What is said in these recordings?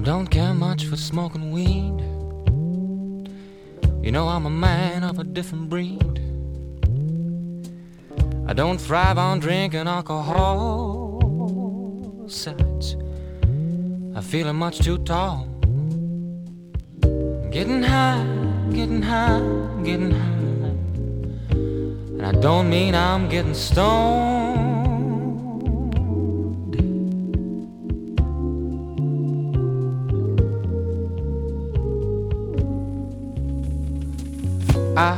don't care much for smoking weed. You know I'm a man of a different breed. I don't thrive on drinking alcohol. Besides, I feel much too tall. Getting high, getting high, getting high. And I don't mean I'm getting stoned. I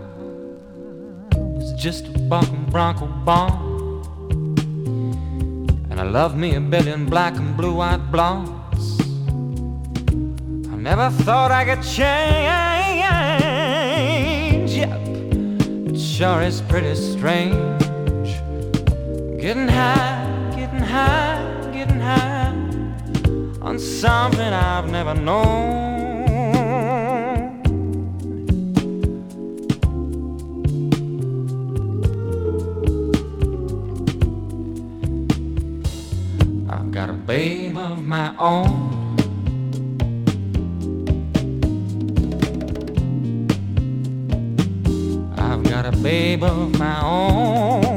was just a bucking bronco bomb, and I love me a billion black and blue-eyed blondes. I never thought I could change. Yep, it sure is pretty strange. Getting high, getting high, getting high on something I've never known. Got a babe of my own. I've got a babe of my own.